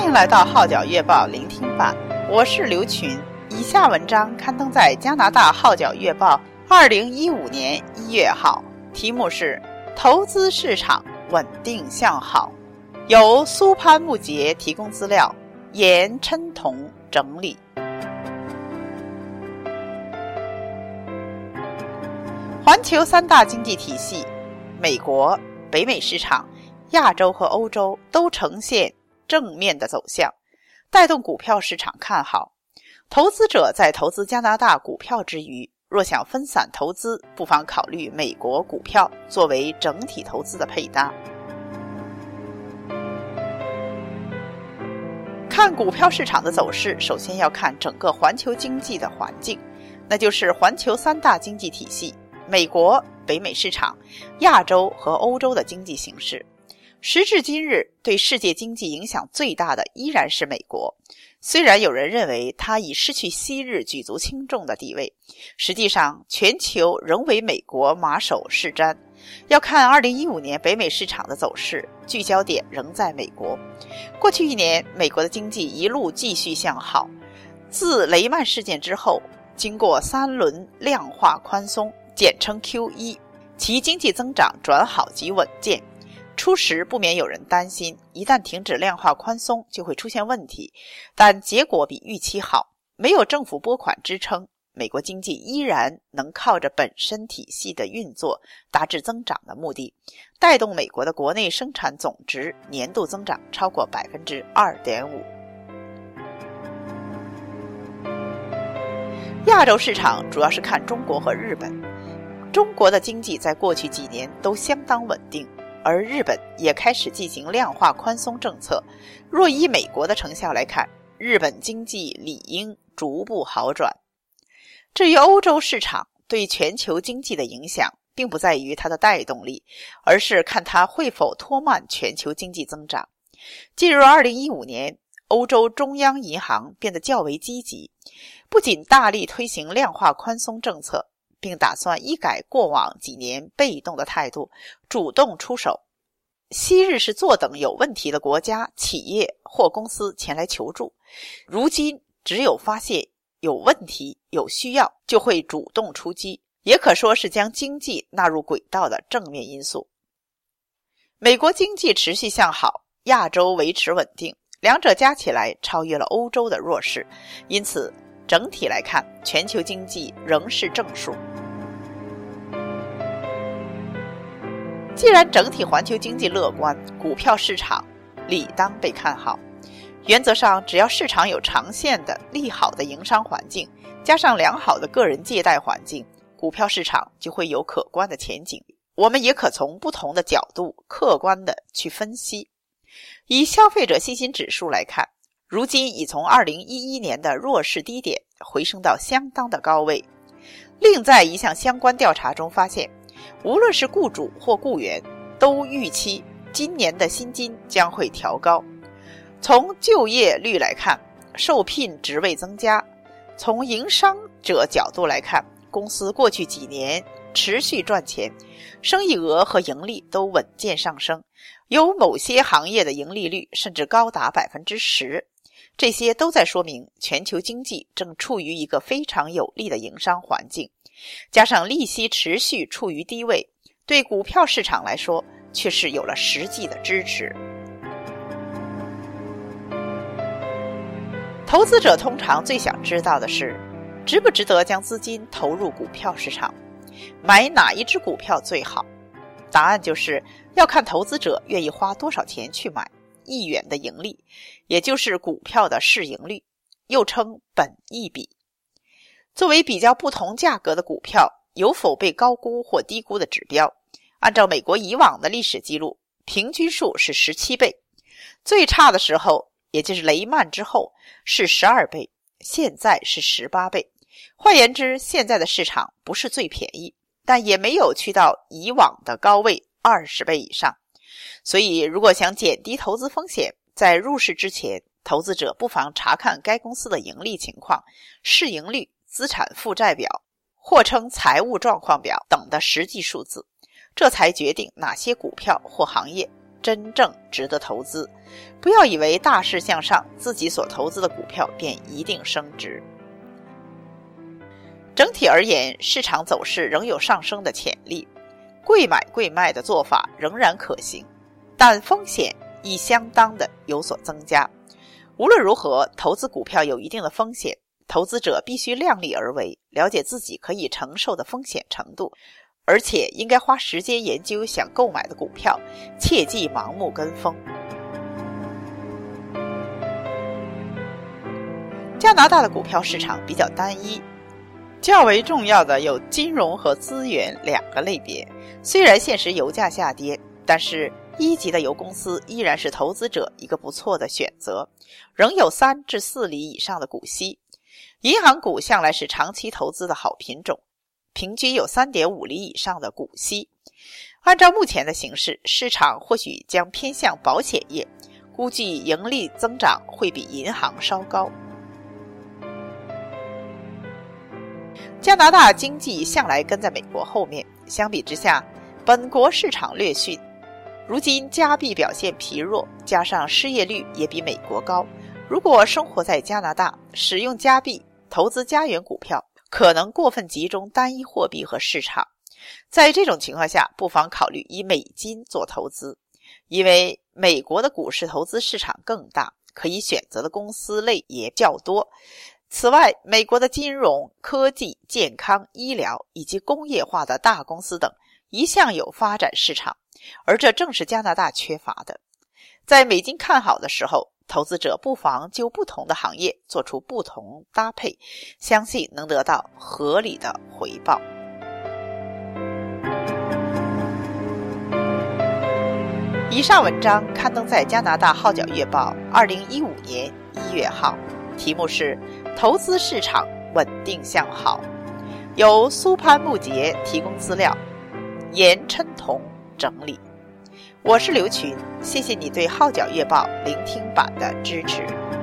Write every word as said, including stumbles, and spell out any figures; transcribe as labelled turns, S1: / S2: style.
S1: 迎来到号角月报聆听版，我是刘群。以下文章刊登在加拿大号角月报二零一五年一月号，题目是投资市场稳定向好，由苏潘木杰提供资料，严琛彤整理。环球三大经济体系，美国、北美市场、亚洲和欧洲都呈现正面的走向，带动股票市场看好。投资者在投资加拿大股票之余，若想分散投资，不妨考虑美国股票作为整体投资的配搭。看股票市场的走势，首先要看整个环球经济的环境，那就是环球三大经济体系，美国、北美市场、亚洲和欧洲的经济形势。时至今日，对世界经济影响最大的依然是美国。虽然有人认为它已失去昔日举足轻重的地位，实际上全球仍为美国马首是瞻。要看二零一五年北美市场的走势，聚焦点仍在美国。过去一年，美国的经济一路继续向好。自雷曼事件之后，经过三轮量化宽松，简称 Q 一， 其经济增长转好及稳健。初时不免有人担心，一旦停止量化宽松就会出现问题，但结果比预期好。没有政府拨款支撑，美国经济依然能靠着本身体系的运作达至增长的目的，带动美国的国内生产总值年度增长超过 百分之二点五。 亚洲市场主要是看中国和日本。中国的经济在过去几年都相当稳定，而日本也开始进行量化宽松政策。若以美国的成效来看，日本经济理应逐步好转。至于欧洲市场，对全球经济的影响并不在于它的带动力，而是看它会否拖慢全球经济增长。进入二零一五年，欧洲中央银行变得较为积极，不仅大力推行量化宽松政策，并打算一改过往几年被动的态度，主动出手。昔日是坐等有问题的国家、企业或公司前来求助，如今只有发现有问题、有需要，就会主动出击，也可说是将经济纳入轨道的正面因素。美国经济持续向好，亚洲维持稳定，两者加起来超越了欧洲的弱势，因此整体来看，全球经济仍是正数。既然整体环球经济乐观，股票市场理当被看好。原则上，只要市场有长线的利好的营商环境，加上良好的个人借贷环境，股票市场就会有可观的前景。我们也可从不同的角度客观的去分析。以消费者信心指数来看，如今已从二零一一年的弱势低点回升到相当的高位。另在一项相关调查中发现，无论是雇主或雇员都预期今年的薪金将会调高。从就业率来看，受聘职位增加。从营商者角度来看，公司过去几年持续赚钱，生意额和盈利都稳健上升，有某些行业的盈利率甚至高达 百分之十。这些都在说明全球经济正处于一个非常有利的营商环境，加上利息持续处于低位，对股票市场来说却是有了实际的支持。投资者通常最想知道的是，值不值得将资金投入股票市场，买哪一只股票最好？答案就是要看投资者愿意花多少钱去买。一元的盈利，也就是股票的市盈率，又称本益比。作为比较不同价格的股票有否被高估或低估的指标，按照美国以往的历史记录，平均数是十七倍，最差的时候也就是雷曼之后是十二倍，现在是十八倍。换言之，现在的市场不是最便宜，但也没有去到以往的高位二十倍以上。所以如果想减低投资风险，在入市之前，投资者不妨查看该公司的盈利情况、市盈率、资产负债表或称财务状况表等的实际数字，这才决定哪些股票或行业真正值得投资。不要以为大势向上，自己所投资的股票便一定升值。整体而言，市场走势仍有上升的潜力，贵买贵卖的做法仍然可行，但风险亦相当的有所增加。无论如何，投资股票有一定的风险，投资者必须量力而为，了解自己可以承受的风险程度，而且应该花时间研究想购买的股票，切忌盲目跟风。加拿大的股票市场比较单一，较为重要的有金融和资源两个类别。虽然现实油价下跌，但是一级的油公司依然是投资者一个不错的选择，仍有三至四厘以上的股息。银行股向来是长期投资的好品种，平均有 三点五厘以上的股息。按照目前的形势，市场或许将偏向保险业，估计盈利增长会比银行稍高。加拿大经济向来跟在美国后面，相比之下，本国市场略逊。如今加币表现疲弱，加上失业率也比美国高，如果生活在加拿大，使用加币投资加元股票，可能过分集中单一货币和市场。在这种情况下，不妨考虑以美金做投资，因为美国的股市投资市场更大，可以选择的公司类也较多。此外，美国的金融、科技、健康、医疗以及工业化的大公司等一向有发展市场，而这正是加拿大缺乏的。在美金看好的时候，投资者不妨就不同的行业做出不同搭配，相信能得到合理的回报。以上文章刊登在加拿大号角月报二零一五年一月号，题目是投资市场稳定向好，由苏潘木杰提供资料，严琛彤整理。我是刘群，谢谢你对号角月报聆听版的支持。